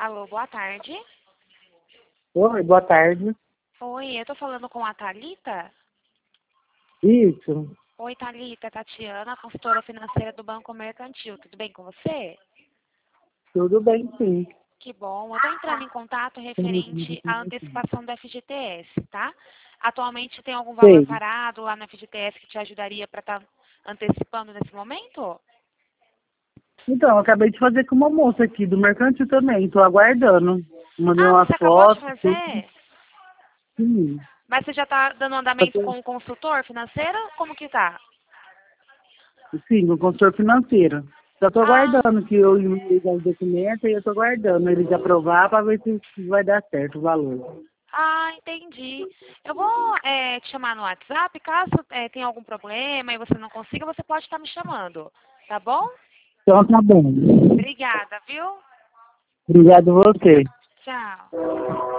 Alô, boa tarde. Oi, boa tarde. Oi, eu tô falando com a Thalita? Isso, Oi, Thalita, Tatiana, consultora financeira do Banco Mercantil. Tudo bem com você? tudo bem, sim. Que bom. Eu tô entrando em contato referente à antecipação do FGTS, tá? Atualmente tem algum valor Sei. parado lá no FGTS que te ajudaria para estar antecipando nesse momento? Então, eu acabei de fazer com uma moça aqui do Mercantil também, estou aguardando. Mandei Ah, umas você acabou de fotos, tudo. fazer? Sim. Mas você já tá dando andamento com o consultor financeiro? Como que tá? Sim, no consultor financeiro. Só estou Ah, aguardando que eu enviei os documentos e eu estou aguardando eles aprovar para ver se vai dar certo o valor. entendi. Eu vou te chamar no WhatsApp. Caso tenha algum problema e você não consiga, você pode estar me chamando. Tá bom? Então tá bom. Obrigada, viu? Obrigado a você. Tchau.